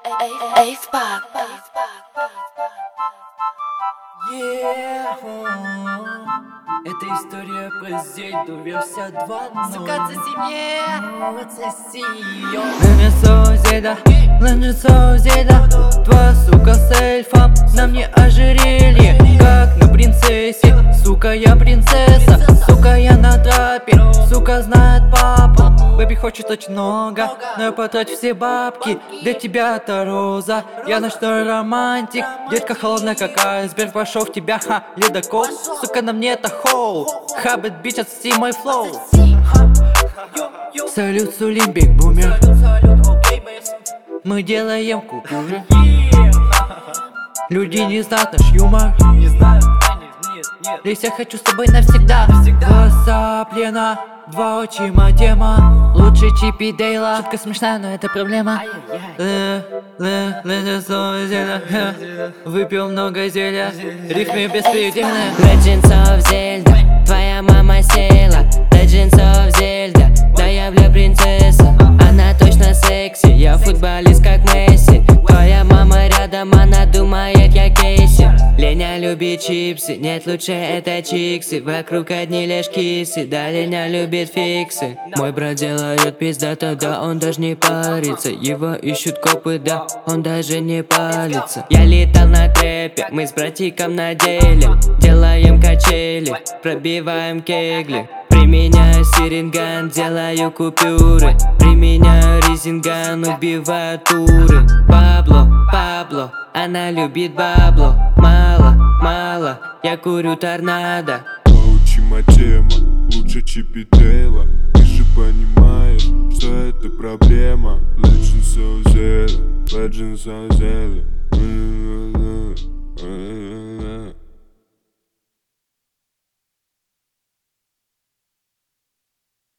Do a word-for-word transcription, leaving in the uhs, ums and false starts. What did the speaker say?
Эйфпак. Это история про Зельду, версия два ноль. Сука, засине. Лэнжесо Зельда, Лэнжесо Зельда, твоя сука с эльфом, на мне ожерелье, как на принцессе. Сука, я принцесса, сука, я на трапе, сука знает папу. Бэби хочет очень много, но я потрачу все бабки. Для тебя-то роза, я ночной романтик. Детка холодная, как айсберг, пошел в тебя, ха, ледокол. Сука, на мне это хоу, хабит бич, отсоси мой флоу. Салют, Сулимбик, бумер. Мы делаем купюры. Люди не знают наш юмор. Здесь я хочу с тобой навсегда. Два плена, два отчима тема. Лучше Чипи Дейла. Шутка смешная, но это проблема. Выпил много зелья, рифмы беспредельные. Legends of Zelda, твоя мама села. Legends of Zelda, да я бля принцесса. Она точно секси, я футболист как Месси. Твоя мама рядом, она думает я Кейси. Леня любит чипсы, нет лучше это чиксы. Вокруг одни лишь кисы, да Леня любит фиксы. Мой брат делает пиздато, да он даже не парится. Его ищут копы, да он даже не палится. Я летал на трэпе, мы с братиком на деле. Делаем качели, пробиваем кегли. Применяю сиринган, делаю купюры. Применяю резинган, убиваю туры. Пабло, Пабло, она любит бабло. Мало, мало, я курю торнадо. Учима тема, лучше Чипи Дейла. Ты же понимаешь, что это проблема. Legends of Zelda, Legends of Zelda.